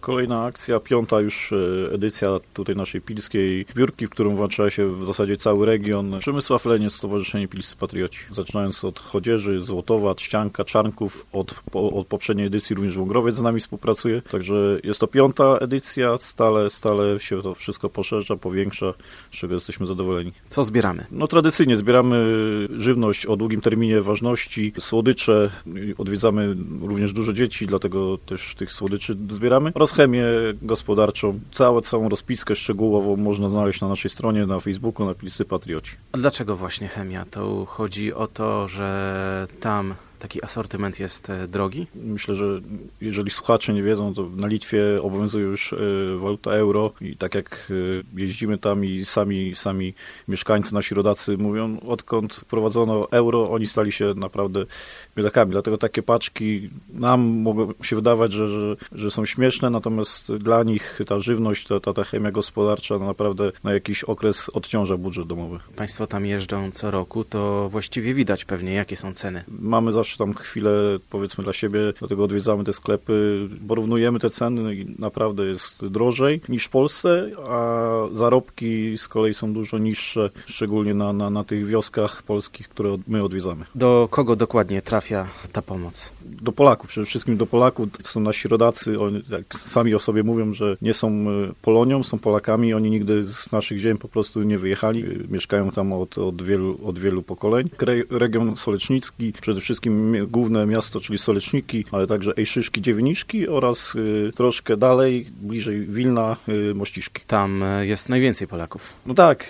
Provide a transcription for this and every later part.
Kolejna akcja, 5. już edycja tutaj naszej pilskiej zbiórki, w którą włącza się w zasadzie cały region. Przemysław Leniec, Stowarzyszenie Pilscy Patrioci. Zaczynając od Chodzieży, Złotowa, Trzcianka, Czarnków, od poprzedniej edycji również Wągrowiec z nami współpracuje. Także jest to 5. edycja, stale się to wszystko poszerza, powiększa, z czego jesteśmy zadowoleni. Co zbieramy? Tradycyjnie zbieramy żywność o długim terminie ważności, słodycze, odwiedzamy również dużo dzieci, dlatego też tych słodyczy zbieramy, oraz chemię gospodarczą. Całą rozpiskę szczegółową można znaleźć na naszej stronie, na Facebooku, na Pilscy Patrioci. A dlaczego właśnie chemia? To chodzi o to, że tam taki asortyment jest drogi? Myślę, że jeżeli słuchacze nie wiedzą, to na Litwie obowiązuje już waluta euro i tak jak jeździmy tam i sami mieszkańcy, nasi rodacy mówią, odkąd wprowadzono euro, oni stali się naprawdę biedakami. Dlatego takie paczki nam mogą się wydawać, że są śmieszne, natomiast dla nich ta żywność, ta chemia gospodarcza naprawdę na jakiś okres odciąża budżet domowy. Państwo tam jeżdżą co roku, to właściwie widać pewnie, jakie są ceny. Mamy zawsze tam chwilę, powiedzmy, dla siebie, dlatego odwiedzamy te sklepy, porównujemy te ceny i naprawdę jest drożej niż w Polsce, a zarobki z kolei są dużo niższe, szczególnie na tych wioskach polskich, które my odwiedzamy. Do kogo dokładnie trafia ta pomoc? Do Polaków, przede wszystkim do Polaków. To są nasi rodacy, oni jak sami o sobie mówią, że nie są Polonią, są Polakami, oni nigdy z naszych ziem po prostu nie wyjechali. Mieszkają tam od wielu pokoleń. Region Solecznicki, przede wszystkim główne miasto, czyli Soleczniki, ale także Ejszyszki, Dziewiniszki oraz troszkę dalej, bliżej Wilna, Mościszki. Tam jest najwięcej Polaków. No tak,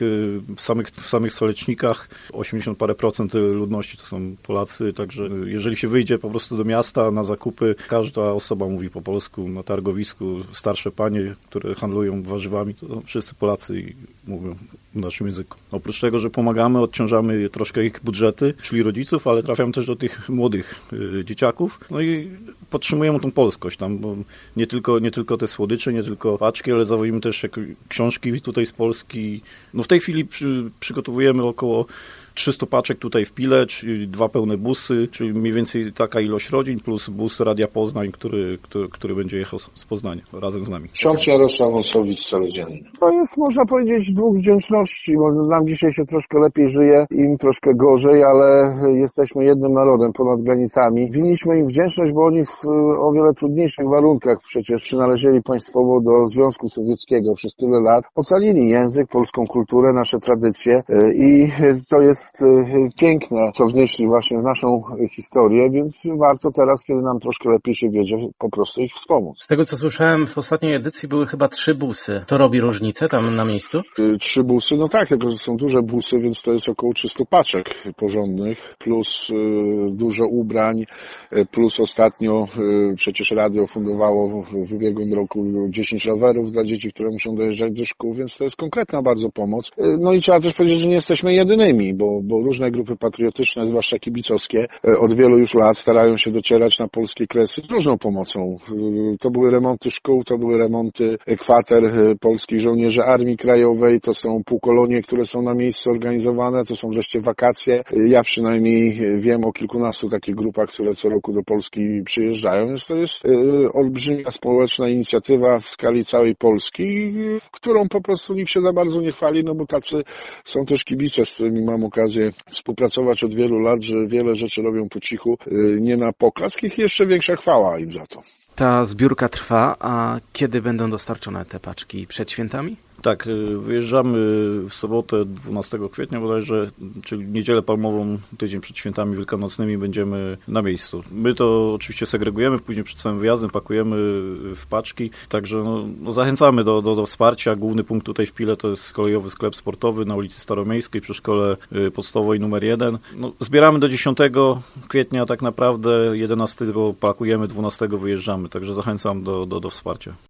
w samych Solecznikach 80 parę procent ludności to są Polacy, także jeżeli się wyjdzie po prostu do miasta na zakupy, każda osoba mówi po polsku, na targowisku starsze panie, które handlują warzywami, to wszyscy Polacy i mówią w naszym języku. Oprócz tego, że pomagamy, odciążamy troszkę ich budżety, czyli rodziców, ale trafiamy też do tych młodych dzieciaków. No i podtrzymujemy tą polskość tam, bo nie tylko te słodycze, nie tylko paczki, ale zawozimy też książki tutaj z Polski. No w tej chwili przygotowujemy około 300 paczek tutaj w Pile, czyli 2 pełne busy, czyli mniej więcej taka ilość rodzin, plus bus Radia Poznań, który będzie jechał z Poznania razem z nami. Ksiądz Jarosław Wąsowicz, Całodzienny. To jest, można powiedzieć, dług wdzięczności, bo nam dzisiaj się troszkę lepiej żyje, im troszkę gorzej, ale jesteśmy jednym narodem ponad granicami. Winniśmy im wdzięczność, bo oni w o wiele trudniejszych warunkach przecież przynależeli państwowo do Związku Sowieckiego przez tyle lat. Ocalili język, polską kulturę, nasze tradycje i to jest piękne, co wnieśli właśnie w naszą historię, więc warto teraz, kiedy nam troszkę lepiej się wiedzie, po prostu ich wspomóc. Z tego, co słyszałem, w ostatniej edycji były chyba 3 busy. To robi różnicę tam na miejscu? 3 busy, no tak, tylko że są duże busy, więc to jest około 300 paczek porządnych, plus dużo ubrań, plus ostatnio przecież radio fundowało w ubiegłym roku 10 rowerów dla dzieci, które muszą dojeżdżać do szkół, więc to jest konkretna bardzo pomoc. No i trzeba też powiedzieć, że nie jesteśmy jedynymi, bo różne grupy patriotyczne, zwłaszcza kibicowskie, od wielu już lat starają się docierać na polskie kresy z różną pomocą. To były remonty szkół, to były remonty kwater polskich żołnierzy Armii Krajowej, to są półkolonie, które są na miejscu organizowane, to są wreszcie wakacje. Ja przynajmniej wiem o kilkunastu takich grupach, które co roku do Polski przyjeżdżają, więc to jest olbrzymia społeczna inicjatywa w skali całej Polski, którą po prostu nikt się za bardzo nie chwali, no bo tacy są też kibice, z którymi mam okazję współpracować od wielu lat, że wiele rzeczy robią po cichu, nie na poklask, ich jeszcze większa chwała im za to. Ta zbiórka trwa, a kiedy będą dostarczone te paczki? Przed świętami? Tak, wyjeżdżamy w sobotę 12 kwietnia bodajże, czyli niedzielę palmową, tydzień przed świętami wielkanocnymi będziemy na miejscu. My to oczywiście segregujemy, później przed całym wyjazdem pakujemy w paczki, także zachęcamy do wsparcia. Główny punkt tutaj w Pile to jest kolejowy sklep sportowy na ulicy Staromiejskiej przy szkole podstawowej numer 1. Zbieramy do 10 kwietnia tak naprawdę, 11 pakujemy, 12 wyjeżdżamy, także zachęcam do wsparcia.